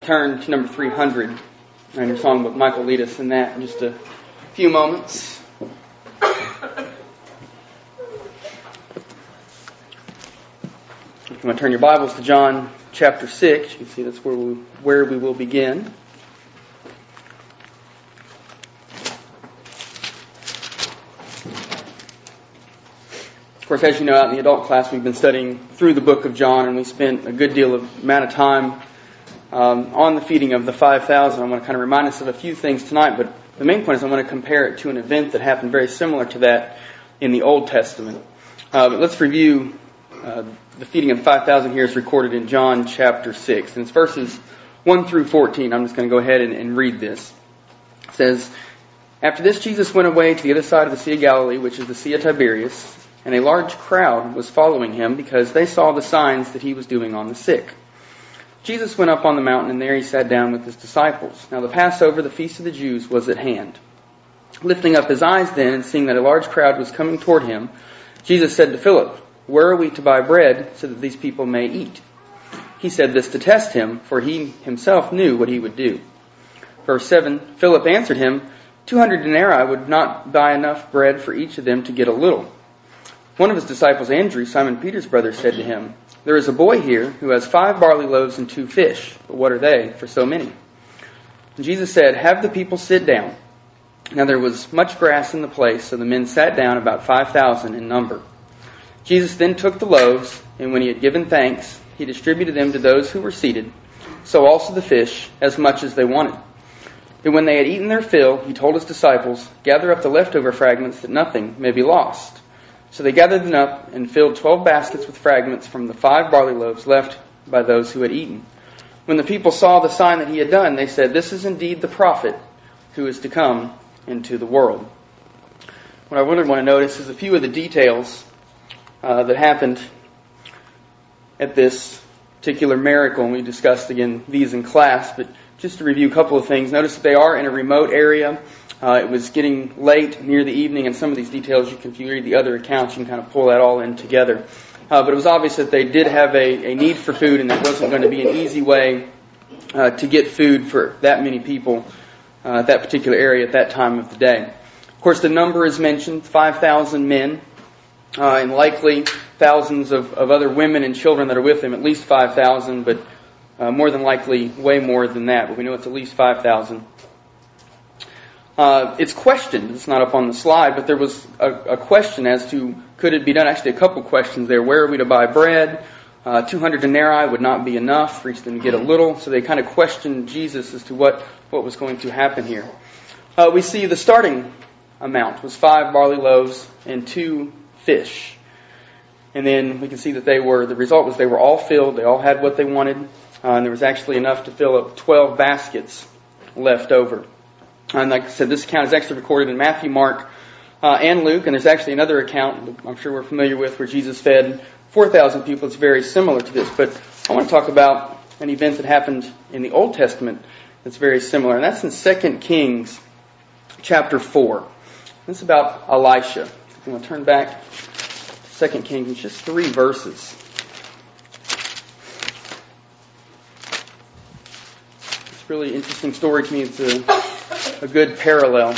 turn to number 300 in your songbook. Mike will lead us in that in just a few moments. If you want to turn your Bibles to John chapter 6, you can see that's where we will begin. Of course, as you know, out in the adult class, we've been studying through the book of John, and we spent a good deal of amount of time on the feeding of the 5,000. I'm going to kind of remind us of a few things tonight, but the main point is I'm going to compare it to an event that happened very similar to that in the Old Testament. But let's review the feeding of 5,000 here is recorded in John chapter 6. And it's verses 1 through 14. I'm just going to go ahead and read this. It says, "After this, Jesus went away to the other side of the Sea of Galilee, which is the Sea of Tiberias, and a large crowd was following him because they saw the signs that he was doing on the sick. Jesus went up on the mountain, and there he sat down with his disciples. Now the Passover, the feast of the Jews, was at hand. Lifting up his eyes then, and seeing that a large crowd was coming toward him, Jesus said to Philip, 'Where are we to buy bread so that these people may eat?' He said this to test him, for he himself knew what he would do. Verse 7, Philip answered him, 200 denarii would not buy enough bread for each of them to get a little. One of his disciples, Andrew, Simon Peter's brother, said to him, 'There is a boy here who has 5 barley loaves and 2 fish, but what are they for so many?' And Jesus said, 'Have the people sit down.' Now there was much grass in the place, so the men sat down, about 5,000 in number. Jesus then took the loaves, and when he had given thanks, he distributed them to those who were seated, so also the fish, as much as they wanted. And when they had eaten their fill, he told his disciples, 'Gather up the leftover fragments, that nothing may be lost.' So they gathered them up and filled 12 baskets with fragments from the 5 barley loaves left by those who had eaten. When the people saw the sign that he had done, they said, 'This is indeed the prophet who is to come into the world.'" What I really want to notice is a few of the details that happened at this particular miracle. And we discussed, again, these in class, but just to review a couple of things. Notice that they are in a remote area. It was getting late, near the evening, and some of these details, if you read the other accounts, you can kind of pull that all in together. But it was obvious that they did have a need for food, and there wasn't going to be an easy way to get food for that many people at that particular area at that time of the day. Of course, the number is mentioned, 5,000 men, and likely thousands of other women and children that are with them, at least 5,000, but more than likely way more than that, but we know it's at least 5,000. It's questioned. It's not up on the slide, but there was a question as to could it be done. Actually, a couple questions there. Where are we to buy bread? 200 denarii would not be enough for each of them to get a little. So they kind of questioned Jesus as to what was going to happen here. We see the starting amount was 5 barley loaves and 2 fish. And then we can see that the result was they were all filled. They all had what they wanted. And there was actually enough to fill up 12 baskets left over. And like I said, this account is actually recorded in Matthew, Mark, and Luke. And there's actually another account I'm sure we're familiar with where Jesus fed 4,000 people. It's very similar to this. But I want to talk about an event that happened in the Old Testament that's very similar. And that's in 2 Kings chapter 4. It's about Elisha. I'm going to turn back to 2 Kings. It's just 3 verses. It's a really interesting story to me. It's a good parallel.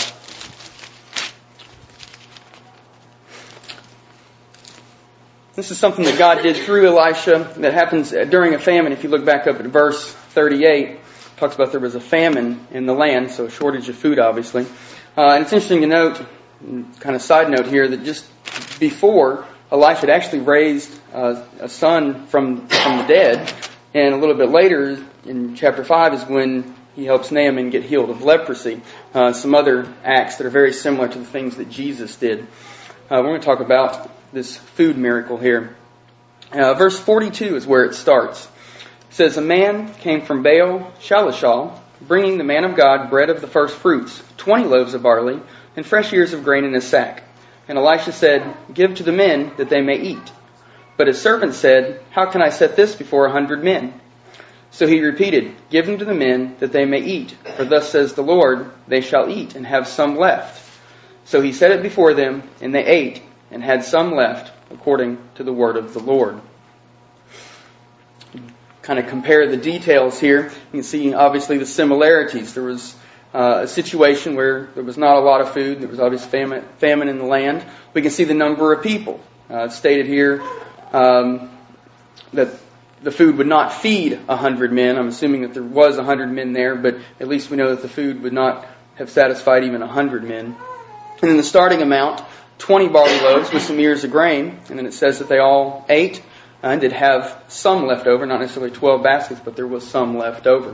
This is something that God did through Elisha that happens during a famine. If you look back up at verse 38, it talks about there was a famine in the land, so a shortage of food, obviously. And it's interesting to note, kind of side note here, that just before Elisha had actually raised a son from the dead, and a little bit later in chapter 5 is when he helps Naaman get healed of leprosy. Some other acts that are very similar to the things that Jesus did. We're going to talk about this food miracle here. Verse 42 is where it starts. It says, "A man came from Baal Shalishah, bringing the man of God bread of the first fruits, 20 loaves of barley, and fresh ears of grain in his sack. And Elisha said, 'Give to the men that they may eat.' But his servant said, 'How can I set this before 100 men?' So he repeated, 'Give them to the men that they may eat. For thus says the Lord, they shall eat and have some left.' So he set it before them, and they ate and had some left, according to the word of the Lord." kind of compare the details here, you can see obviously the similarities. There was a situation where there was not a lot of food. There was obvious famine in the land. We can see the number of people. It's stated here that the food would not feed 100 men. I'm assuming that there was 100 men there, but at least we know that the food would not have satisfied even 100 men. And then the starting amount, 20 barley loaves with some ears of grain. And then it says that they all ate and did have some left over, not necessarily 12 baskets, but there was some left over.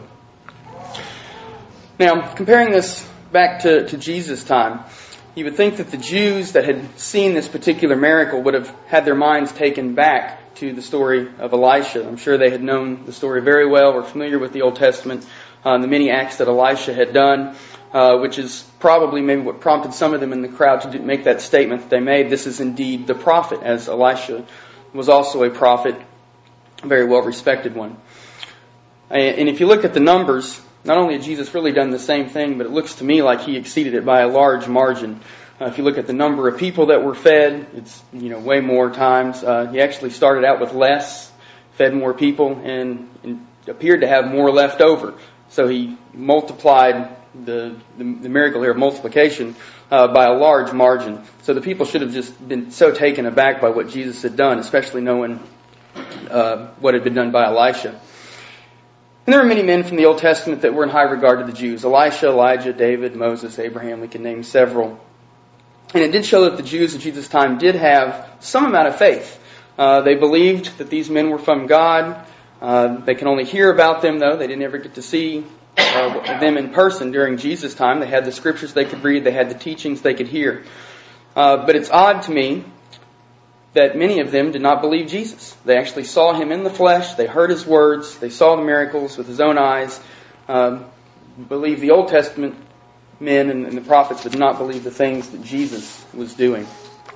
Now, comparing this back to Jesus' time, you would think that the Jews that had seen this particular miracle would have had their minds taken back to the story of Elisha. I'm sure they had known the story very well, were familiar with the Old Testament, the many acts that Elisha had done, which is probably maybe what prompted some of them in the crowd to make that statement that they made. This is indeed the prophet, as Elisha was also a prophet, a very well respected one. And if you look at the numbers, not only had Jesus really done the same thing, but it looks to me like he exceeded it by a large margin. If you look at the number of people that were fed, it's way more times. He actually started out with less, fed more people, and appeared to have more left over. So he multiplied the miracle here of multiplication by a large margin. So the people should have just been so taken aback by what Jesus had done, especially knowing what had been done by Elisha. And there were many men from the Old Testament that were in high regard to the Jews. Elisha, Elijah, David, Moses, Abraham, we can name several. And it did show that the Jews at Jesus' time did have some amount of faith. They believed that these men were from God. They can only hear about them, though. They didn't ever get to see them in person during Jesus' time. They had the scriptures they could read. They had the teachings they could hear. But it's odd to me that many of them did not believe Jesus. They actually saw him in the flesh. They heard his words. They saw the miracles with his own eyes. Believed the Old Testament men and the prophets, but did not believe the things that Jesus was doing.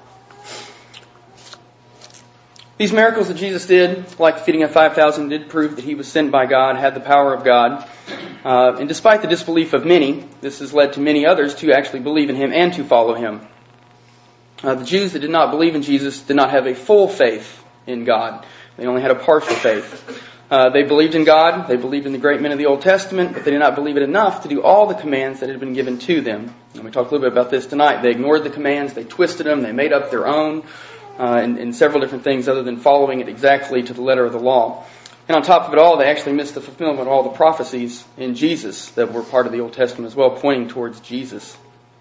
These miracles that Jesus did, like the feeding of 5,000, did prove that he was sent by God, had the power of God. And despite the disbelief of many, this has led to many others to actually believe in him and to follow him. The Jews that did not believe in Jesus did not have a full faith in God. They only had a partial faith. They believed in God. They believed in the great men of the Old Testament, but they did not believe it enough to do all the commands that had been given to them. And we talked a little bit about this tonight. They ignored the commands. They twisted them. They made up their own and several different things other than following it exactly to the letter of the law. And on top of it all, they actually missed the fulfillment of all the prophecies in Jesus that were part of the Old Testament as well, pointing towards Jesus.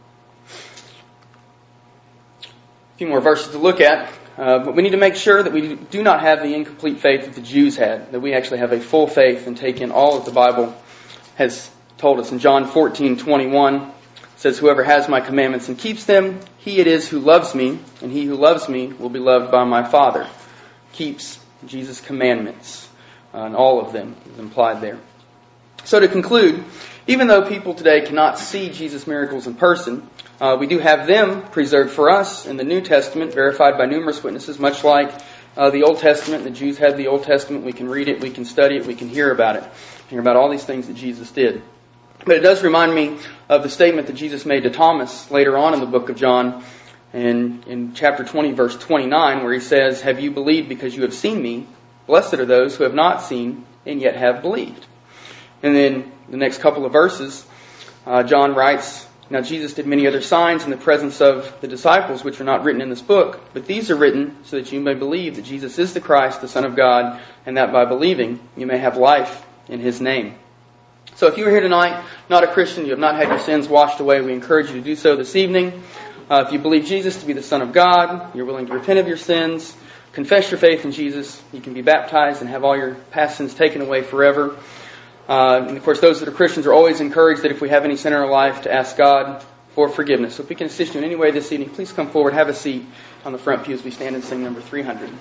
A few more verses to look at. But we need to make sure that we do not have the incomplete faith that the Jews had, that we actually have a full faith and take in all that the Bible has told us. In John 14:21, it says, "Whoever has my commandments and keeps them, he it is who loves me, and he who loves me will be loved by my Father." Keeps Jesus' commandments, and all of them is implied there. So to conclude, even though people today cannot see Jesus' miracles in person, we do have them preserved for us in the New Testament, verified by numerous witnesses, much like the Old Testament. The Jews had the Old Testament. We can read it, we can study it, we can hear about it. Hear about all these things that Jesus did. But it does remind me of the statement that Jesus made to Thomas later on in the book of John, in chapter 20, verse 29, where he says, "Have you believed because you have seen me? Blessed are those who have not seen and yet have believed." And then the next couple of verses, John writes, "Now Jesus did many other signs in the presence of the disciples, which are not written in this book, but these are written so that you may believe that Jesus is the Christ, the Son of God, and that by believing you may have life in his name." So if you are here tonight, not a Christian, you have not had your sins washed away, we encourage you to do so this evening. If you believe Jesus to be the Son of God, you're willing to repent of your sins, confess your faith in Jesus, you can be baptized and have all your past sins taken away forever. And of course, those that are Christians are always encouraged that if we have any sin in our life, to ask God for forgiveness. So if we can assist you in any way this evening, please come forward, have a seat on the front pew as we stand and sing number 300.